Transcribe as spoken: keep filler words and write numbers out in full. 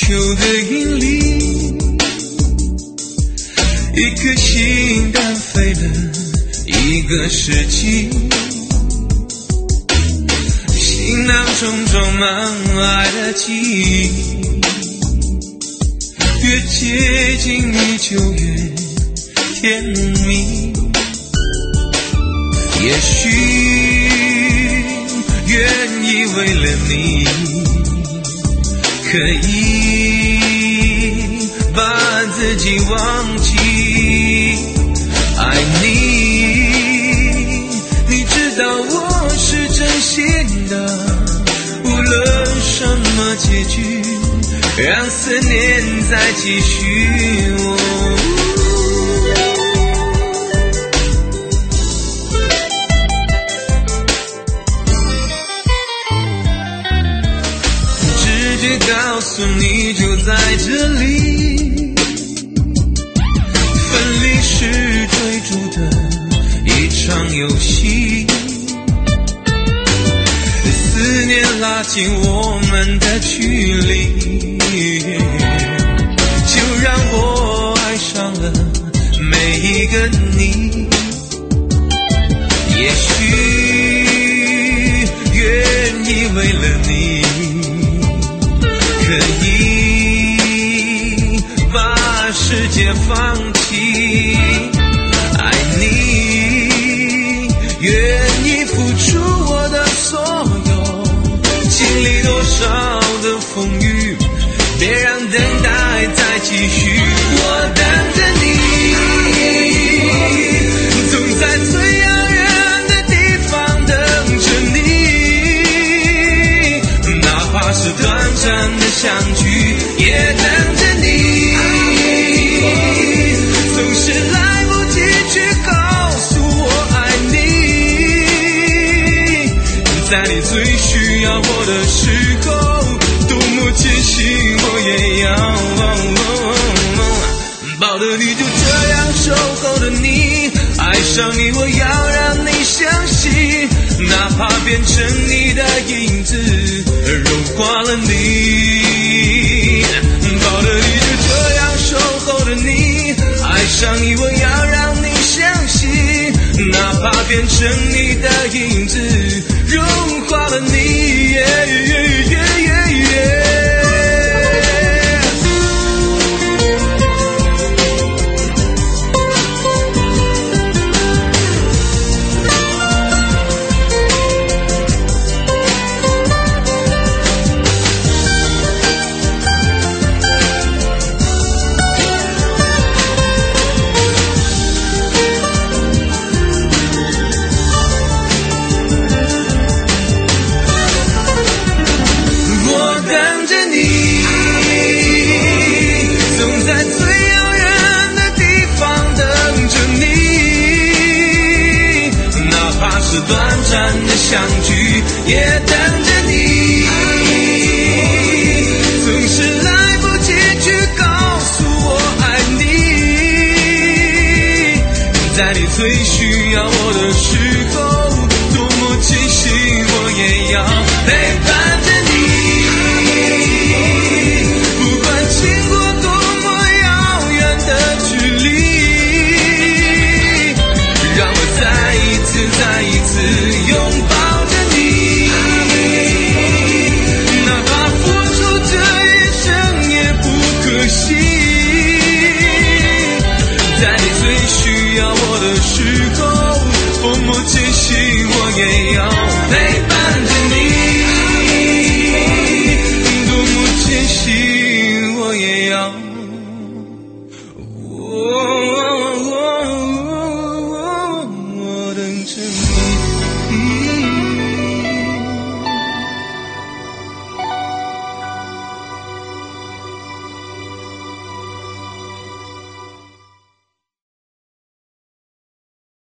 球的引力，一颗心单飞了一个世纪，行囊中装满爱的记忆，越接近你就越甜蜜，也许愿意为了你可以把自己忘记，爱你，你知道我是真心的，无论什么结局，让思念再继续。哦告诉你就在这里，分离是追逐的一场游戏，思念拉近我们的距离，就让我爱上了每一个你，也许愿意为了你可以把世界放弃，爱你，愿意付出我的所有，经历多少的风雨，别让等待再继续。我等着你，总在最遥远的地方等着你，哪怕是短暂的相聚，也等着你，总是来不及去告诉我爱你，在你最需要我的时候，多么艰辛我也要、哦哦、抱着你，就这样守候着你，爱上你我要让你相信，哪怕变成你的影子融化了你，抱着你就这样守候着你，爱上你我要让你相信，哪怕变成你的影子融化了你、yeah, yeah, yeah, yeah. 短暂的相聚，也等着你，总是来不及去告诉我爱你，在你最需要我的时候，多么艰辛我也要。